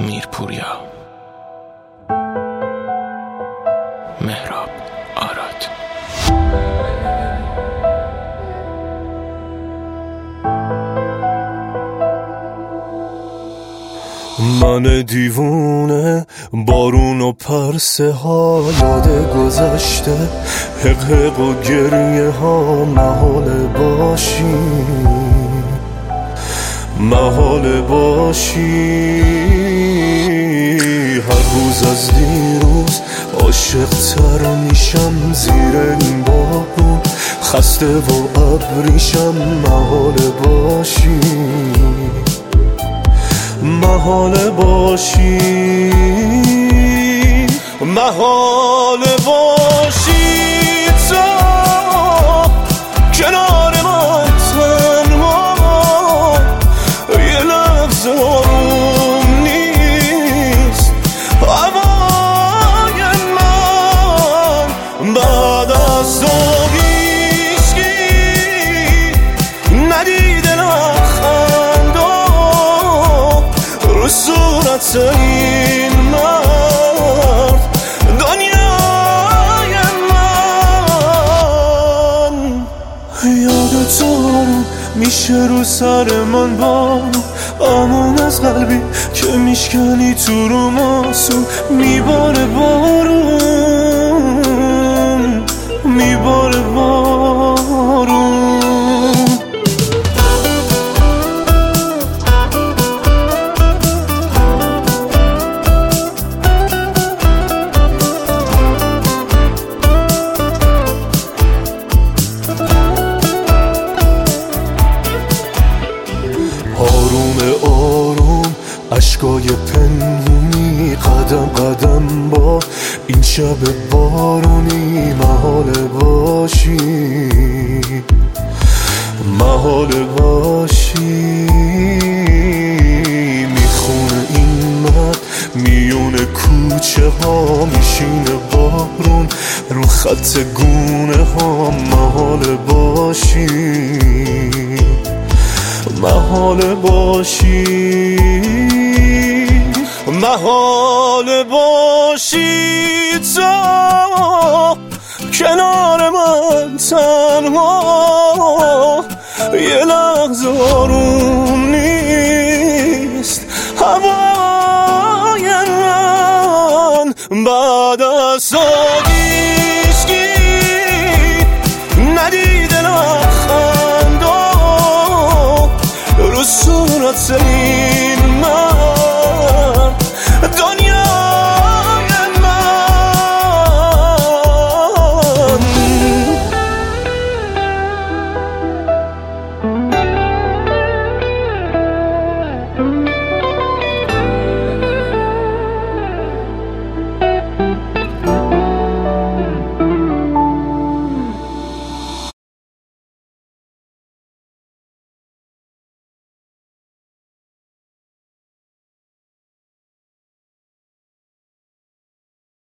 میرپوریا، مهراب آراد. من دیوونه بارون و پرسه ها، یاد گذشته حق و گریه ها، محال باشی هر روز از دیروز عاشق تر میشم، زیر این بارون خسته و ابریشم، محال باشی تا کنار من تنها، یه لحظه آروم نیست هوای من، بعد از تو هیچکی ندیده لبخندا رو صورت این مرد، دنیای من. یاد تو میشه رو سر من بارون، آمون از قلبی که میشکنی تو رو ماسون، میباره بارون، میباره بارون. آروم اشکای پنهونی، قدم قدم با این شب بارونی، محال باشی میخونه این مرد میون کوچه ها، میشینه بارون رو خط گونه ها، محال باشی تا کنار من تنها، یه لحظه آروم نیست هوای من، بعد از